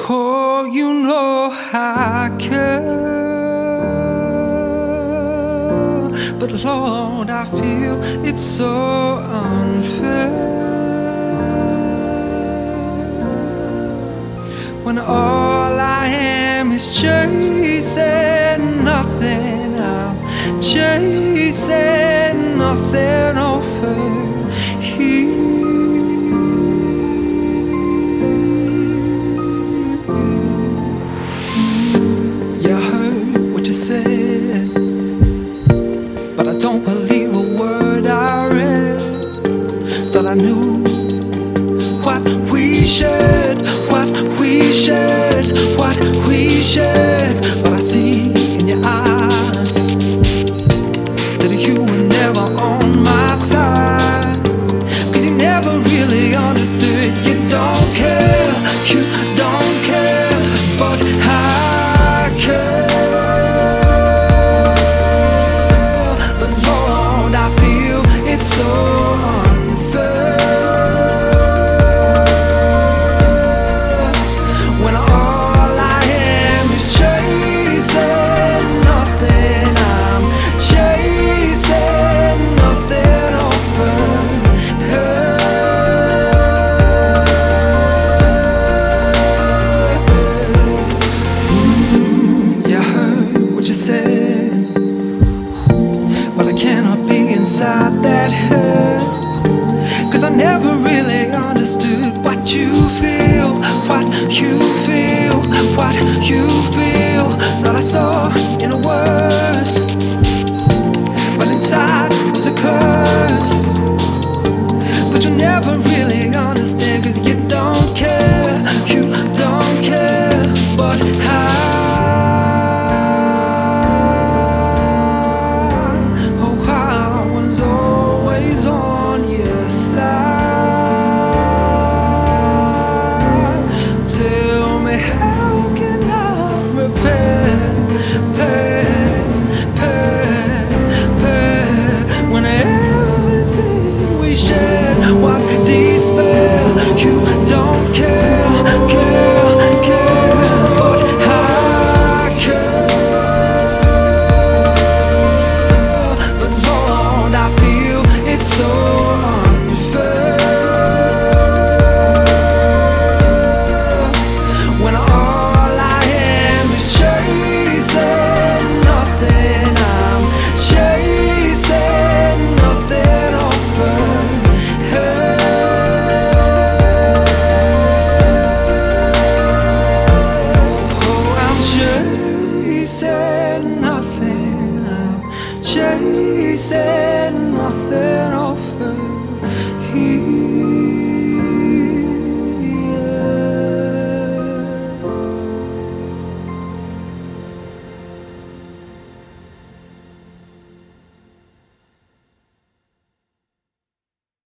Oh, you know I care, but Lord, I feel it's so unfair when all I am is chasing nothing. I'm chasing nothing over here. Yeah, I heard what you said, but I don't believe a word I read. Thought I knew what we shared, what we shared, what we shared. But I see in your eyes that you were never on my side, 'cause you never really understood. You don't care, you don't care, but I care. But Lord, I feel it's so unfair when all I am is chasing nothing. I'm chasing nothing over her. Yeah, I heard what you said, but I cannot be inside that head, 'cause I never really understood what you feel, what you feel, what you feel. Thought I saw in the words, but inside was a curse. But you never really understand, 'cause you don't care, you don't care, but I was always on your side. Tell me, how can I repair, when everything we shared was despair? You don't care, but I care. But Lord, I feel it's so unfair when all I am is chasing nothing. I'm chasing nothing over her. Oh, I'm chasing nothing. I'm chasing nothing over here.